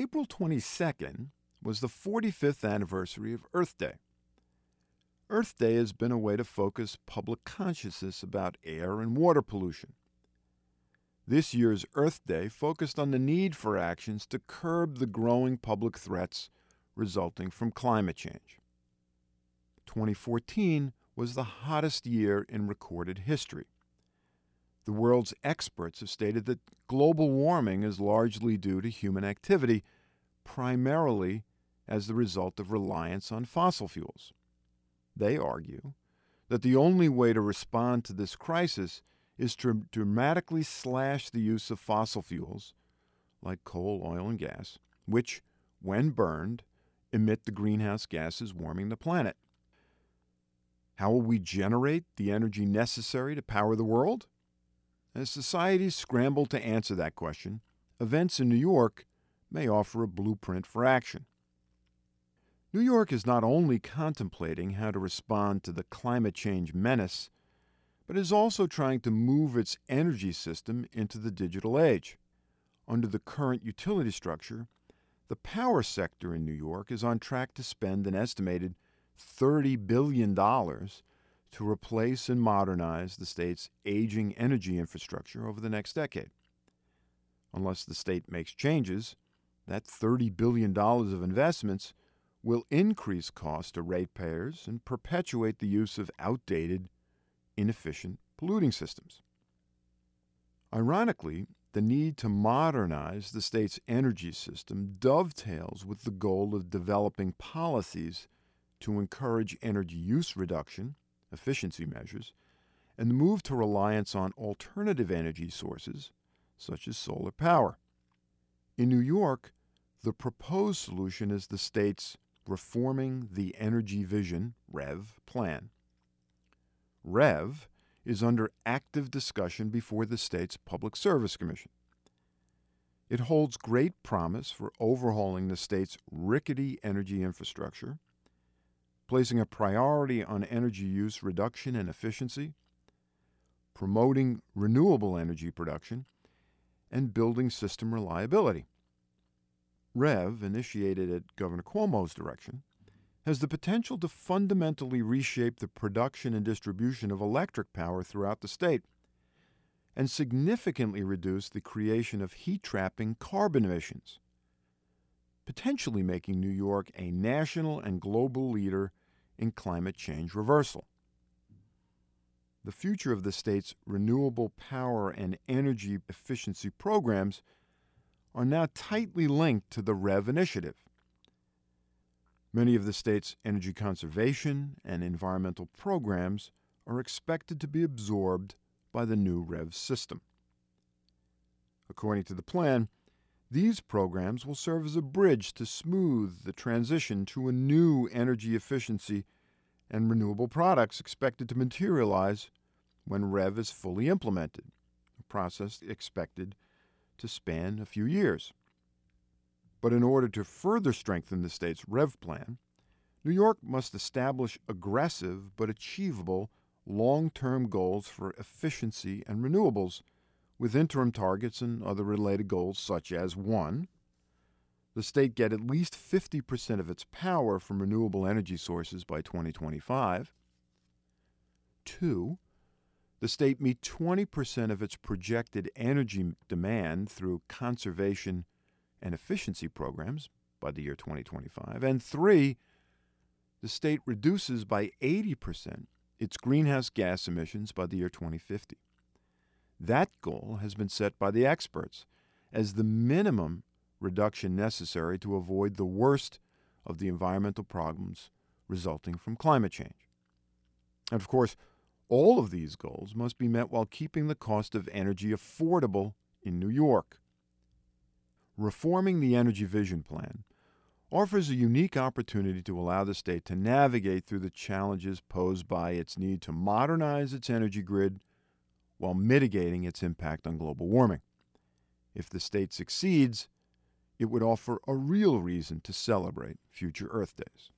April 22nd was the 45th anniversary of Earth Day. Earth Day has been a way to focus public consciousness about air and water pollution. This year's Earth Day focused on the need for actions to curb the growing public threats resulting from climate change. 2014 was the hottest year in recorded history. The world's experts have stated that global warming is largely due to human activity, primarily as the result of reliance on fossil fuels. They argue that the only way to respond to this crisis is to dramatically slash the use of fossil fuels, like coal, oil, and gas, which, when burned, emit the greenhouse gases warming the planet. How will we generate the energy necessary to power the world? As societies scramble to answer that question, events in New York may offer a blueprint for action. New York is not only contemplating how to respond to the climate change menace, but is also trying to move its energy system into the digital age. Under the current utility structure, the power sector in New York is on track to spend an estimated $30 billion to replace and modernize the state's aging energy infrastructure over the next decade. Unless the state makes changes, that $30 billion of investments will increase costs to ratepayers and perpetuate the use of outdated, inefficient polluting systems. Ironically, the need to modernize the state's energy system dovetails with the goal of developing policies to encourage energy use reduction, efficiency measures, and the move to reliance on alternative energy sources, such as solar power. In New York, the proposed solution is the state's Reforming the Energy Vision, REV, plan. REV is under active discussion before the state's Public Service Commission. It holds great promise for overhauling the state's rickety energy infrastructure, placing a priority on energy use reduction and efficiency, promoting renewable energy production, and building system reliability. REV, initiated at Governor Cuomo's direction, has the potential to fundamentally reshape the production and distribution of electric power throughout the state and significantly reduce the creation of heat-trapping carbon emissions, potentially making New York a national and global leader in climate change reversal. The future of the state's renewable power and energy efficiency programs are now tightly linked to the REV initiative. Many of the state's energy conservation and environmental programs are expected to be absorbed by the new REV system. According to the plan, these programs will serve as a bridge to smooth the transition to a new energy efficiency and renewable products expected to materialize when REV is fully implemented, a process expected to span a few years. But in order to further strengthen the state's REV plan, New York must establish aggressive but achievable long-term goals for efficiency and renewables, with interim targets and other related goals such as 1. The state get at least 50% of its power from renewable energy sources by 2025. 2. The state meet 20% of its projected energy demand through conservation and efficiency programs by the year 2025. And 3, the state reduces by 80% its greenhouse gas emissions by the year 2050. That goal has been set by the experts as the minimum reduction necessary to avoid the worst of the environmental problems resulting from climate change. And of course, all of these goals must be met while keeping the cost of energy affordable in New York. Reforming the Energy Vision Plan offers a unique opportunity to allow the state to navigate through the challenges posed by its need to modernize its energy grid while mitigating its impact on global warming. If the state succeeds, it would offer a real reason to celebrate future Earth Days.